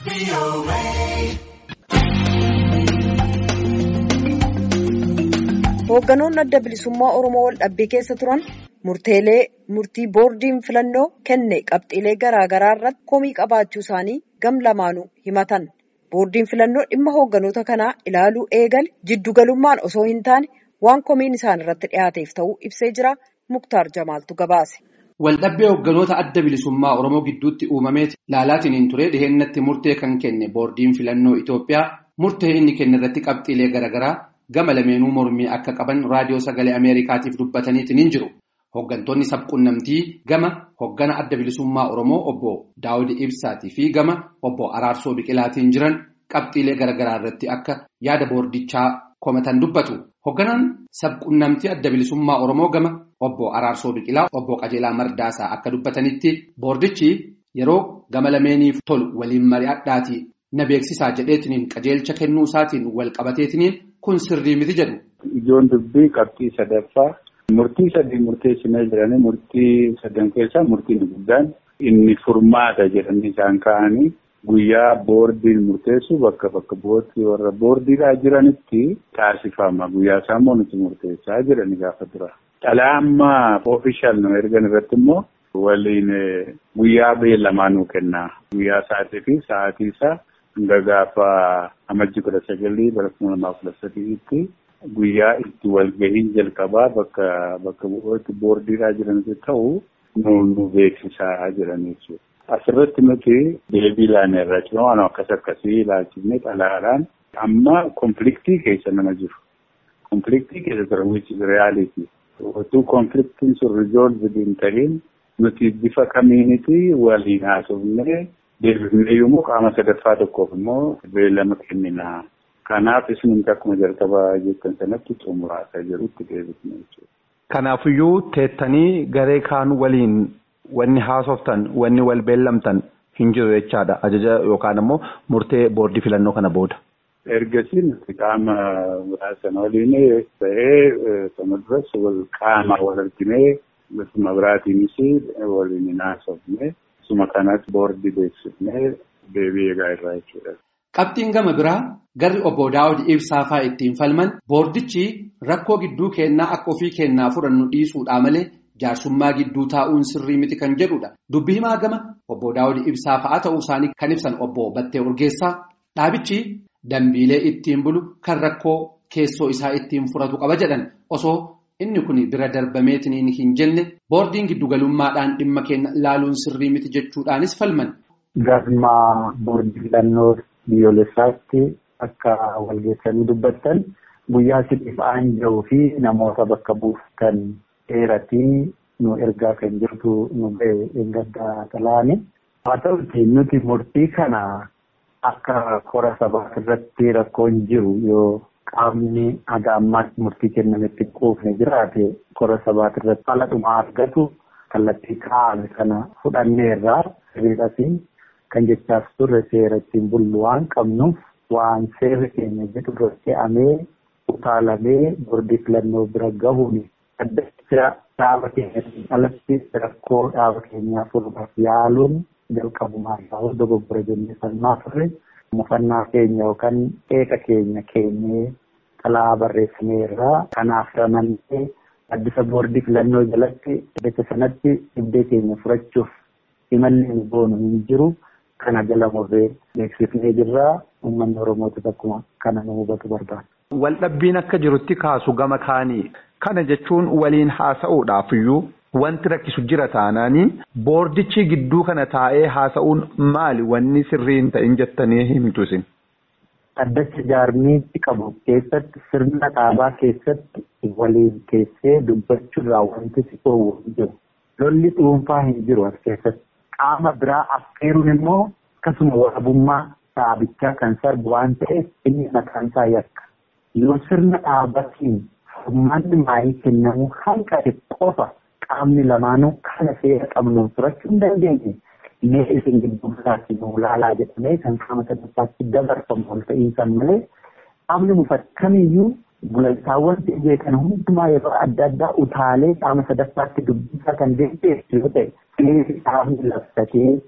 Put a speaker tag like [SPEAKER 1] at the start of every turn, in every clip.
[SPEAKER 1] Hoogganoonni adda bilisummaa Oromoo wal dhabbii keessa turan murtii boordiin filannoo kenne qabxiilee garaagaraa irratti komii qabaachuu isaanii gam lamaanuu himatan. Boordiin filannoo dhimma hoogganoota kanaa ilaaluu eegale jiddugalummaan osoo hin taane waan komiin isaan irratti dhiyaateef ta'uu ibsee jira. Muktaar Jamaaltu gabaase.
[SPEAKER 2] Waldhabbii hoogganoota adda bilisummaa Oromoo gidduutti uumameeti laalaatiin hin ture dhiheenyatti murtee kan kenne boordiin filannoo Itoophiyaa murtee inni kenne irratti qabxiilee garaagaraa gama lameenuu mormii akka qaban raadiyoo sagalee Ameerikaatiif dubbataniitiin hin jiru. Hooggantoonni sabquunnamtii gama hooggana adda bilisummaa Oromoo obbo Daawud Ibsaatii fi gama obbo Araarsoo Biqilaatiin jiran qabxiilee garaagaraa irratti akka yaada boordichaa komatan dubbatu. Hoogganaan sabquunnamtii adda bilisummaa Oromoo gama obbo Araarsoo Biqilaa obbo Qajeelaa Mardaasaa akka dubbatanitti boordichi yeroo gama lameeniif tolu waliin mari'adhaatii na beeksisaa jedheetiniin qajeelcha kennuu isaatiin wal qabateetiniin kun sirrii miti jedhu.
[SPEAKER 3] Ijoon dubbii qabxii sadaffaa murtii sadii murteessinee jiranii murtii sadan keessaa murtiin guddaan inni furmaata jedhanii isaan ka'anii guyyaa boordiin murteessu bakka bu'ootti warra boordiidhaa jiranitti taasifama guyyaa sammuu nuti murteessaa jiranii gaafa dura. Xalayaa ofishaal nu ergan irratti immoo waliin guyyaa beellamaa nuu kenna guyyaa sa'aatii fi sa'aatii isaa hanga gaafa amajjii 19 bara 2013tti guyyaa itti walgahiin jalqabaa bakka bu'ootti boordiidhaa jiranitti ta'u nu beeksisaa jiranii jechuudha. Asirratti nuti deebii laanee irra jirru akkasii ilaalchifnee xalayaadhaan amma konfliktii keessa nama jiru. Konfliktii keessa ture which is reality. Otuu konfliktiin sun resolved hin ta'in nuti bifa kamiiniti waliin haasofnee deebifnee yommuu qaama sadaffaa tokkoof immoo beellama kennina. Kanaaf isin akkuma jalqabaa jettan sanatti xumuraasaa jirutti deebifnee jechuudha.
[SPEAKER 4] Kanaafiyyuu teettanii garee kaan waliin wanni haasoftan wanni wal beellamtan hin jiru jechaadha ajaja yookaan immoo murtee boordii filannoo kana booda.
[SPEAKER 3] Ergasii nuti qaama biraasan waliin ta'ee sana duras qaama wal arginee bifa biraatiinis waliin haasofnee suma kanatti boordii beeksifnee deebii eegaa irraa jechuudha.
[SPEAKER 2] Qabxiin gama biraa garri obbo Daawud Ibsaa fa'aa ittiin falman boordichi rakkoo gidduu kennaa akka ofii kennaa fudhannu dhiisuudhaa malee jaarsummaa gidduu taa'uun sirrii miti kan jedhudha. Dubbii himaa gama obbo Daawud Ibsaa fa'aa ta'uu isaanii kan ibsan obbo Battee Urgeessaa dhaabichi dambiilee ittiin bulu kan rakkoo keessoo isaa ittiin furatu qaba jedhan osoo inni kun bira darbameetiniin hin jenne boordiin giddugalummaadhaan dhimma kenna ilaaluun sirrii miti jechuudhaanis falman.
[SPEAKER 5] Galma boordii filannoo biyyoolessaatti akka walgeessanii dubbattan guyyaa sibiif aanja'uu fi namoota bakka buuftan dheeratii nu ergaa kan jirtu nu ba'e eeggaddaa xalaani. Haa ta'uti nuti murtii kana akka kora sabaa irratti rakkoon jiru yoo qaamni haga ammaatti murtii kennametti quufne jiraate kora sabaa irratti faladhuma argatu kallattii kaa'ame kana fudhanneerraa sirriidhaafi kan jechaaf turre seera ittiin bullu waan qabnuuf waan seerri keenya jedhu irratti fe'amee utaalamee boordii filannoo bira gahuun addacha dhaaba keenyatti alatti rakkoo dhaaba keenyaa furuudhaaf yaaluun jalqabumaa isaa dogoggora jennee falmaa turre mufannaa keenya yookaan qeeqa keenya keenyee xalayaa barreeffameerraa kanaaf ramannee addisa boordii filannoo jalatti addacha sanatti dhibdee keenya furachuuf imalli nu boonu hin jiru. Kana jala murree beeksifnee jirraa uummanni Oromootis akkuma kana nu hubatu barbaada.
[SPEAKER 4] Waldhabbiin akka jirutti kaasu gama kaanii kana jechuun waliin haasa'uudhaaf iyyuu wanti rakkisu jira taanaanii boordichi gidduu kana taa'ee haasa'uun maali wanni sirrii hin ta'in jettanii himtu isin.
[SPEAKER 5] Addacha jaarmiitti qabu keessatti sirna dhaabaa keessatti waliin keessee dubbachuurraa wanti si dhoowwu hin jiru. Lolli dhuunfaa hin jiru as keessatti. Qaama biraa affeeruun immoo akkasuma waraabummaa dhaabichaa kan sarbu waan ta'eef inni mataan isaa yakka. Yoo sirna dhaabatiin furmaanni maayii kennamuu hanqate qofa qaamni lamaanuu kana seera qabnuun furachuu hin dandeenye. Mee isin gidduu isaatti nu laalaa jedhamee kan qaama sadaffaatti dabarfamu ol ta'iisan malee qaamni mufate kamiyyuu gulantaawwan ta'ee kan hundumaa yeroo adda addaa utaalee qaama sadaffaatti dubbisaa kan deemteessu yoo ta'e qaamni labsatee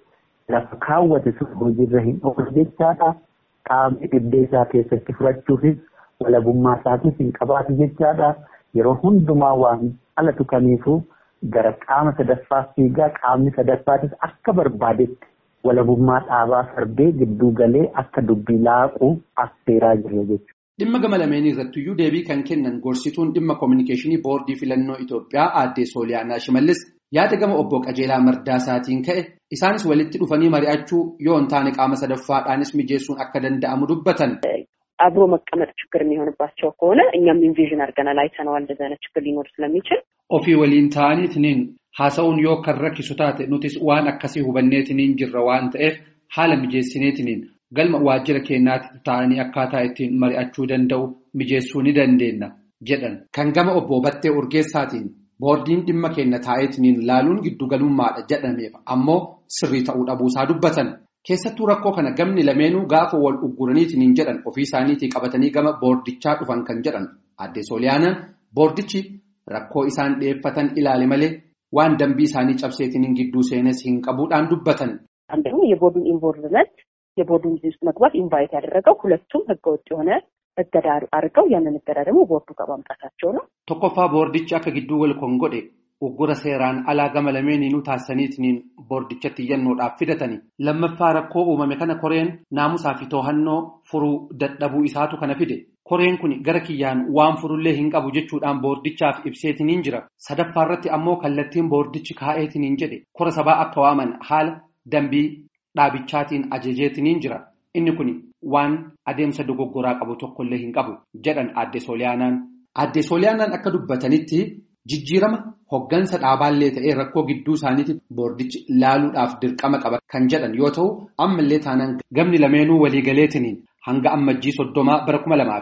[SPEAKER 5] lafa kaawwate sun hojiirra hin oolu jechaadha. Qaamni dhibdee isaa keessatti fudhachuufis walabummaa isaatiif hin qabaatu jechaadha. Yeroo hundumaa waan alatu kamiifuu gara qaama sadaffaaf fiigaa qaamni sadaffaatis akka barbaadetti walabummaa dhaabaa fardee gidduu galee akka dubbii laaquu affeeraa jira jechuudha.
[SPEAKER 2] Dhimma gama lameenii irrattiyyuu deebii kan kennan gorsituun dhimma koominikeeshinii boordii filannoo Itoophiyaa aadde Sooliyaanaa Shimallis yaada gama obbo Qajeelaa Mardaasaatiin ka'e isaanis walitti dhufanii mari'achuu yoo hin taane qaama sadaffaadhaanis mijeessuun akka danda'amu dubbatan.
[SPEAKER 6] አብሮ መቀመጥ ችግር የሚሆንባቸው ከሆነ እኛም ኢንቪዥን አድርገናል አይተነዋል እንደዚህ አይነት ችግር ሊኖር ስለሚችል
[SPEAKER 2] ኦፊ ወሊን ታኒትኒን ሐሳውን ዮ ከረኪሱ ታተ ኑቲስ ዋን አከሲ ሁበኔትኒን ጅራ ዋን ተኤፍ ሐለ ሚጄስኔትኒን ገልማ ዋጅረ ኬናት ታኒ አካታ ኢቲን መሪአቹ ደንደው ሚጄሱኒ ደንዴና ጀደን ከንገመ ኦቦ በቴ ኡርጌሳቲን ቦርዲን ዲመ ኬነ ታይትኒን ላሉን ግዱ ገሉማዳ ጀደሜፍ አሞ ስሪ ተኡ ዳቡሳ ዱበተን keessattuu rakkoo kana gamni lameenuu gaafa wal ugguraniitiin jedhan ofii isaaniitii qabatanii gama boordichaa dhufan kan jedhan aadde Sooliyaanaan boordichi rakkoo isaan dhiyeeffatan ilaale malee waan dambii isaanii cabseetiin gidduu seenes hin qabuudhaan dubbatan.
[SPEAKER 6] አንደኛው የቦርዱን ኢንቮልቭመንት የቦርዱን ውስጥ መግባት ኢንቫይት ያደረገው ሁለቱም ህገወጥ የሆነ እገዳ አድርገው ያንን እገዳ ደግሞ ቦርዱ ጋር ማምጣታቸው ነው።
[SPEAKER 2] tokkoffaa boordichi akka gidduu wal kongodhe uggura seeraan alaa gama lameeninuu taasisaniitiin boordichatti yennoodhaaf fidatanii lammaffaa rakkoo uumame kana koreen naamusaa fi to'annoo furuu dadhabuu isaatu kana fide koreen kun gara kiyyaan waan furullee hin qabu jechuudhaan boordichaaf ibseetiniin jira sadaffaa irratti ammoo kallattiin boordichi kaa'eetiniin jedhe kora sabaa akka waaman haala dambii dhaabichaatiin ajajeetiniin jira inni kun waan adeemsa dogoggoraa qabu tokkollee hin qabu jedhan aadde Sooliyaanaan akka dubbatanitti jijjiirama hoggansa dhaabaallee ta'ee rakkoo gidduu isaaniitti boordichi laaluudhaaf dirqama qaba kan jedhan yoo ta'u ammallee taanaan gamni lameenuu waliigaleetiniin hanga ammajjii 30 bara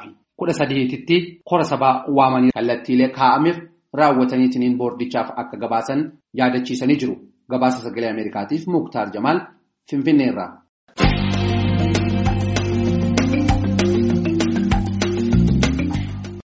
[SPEAKER 2] 2013tti kora sabaa waamanii kallattiilee kaa'ameef raawwataniitiin boordichaaf akka gabaasan yaadachiisanii jiru. Gabaasa sagalee Ameerikaatiif Muktaar Jamaal Finfinneerraa.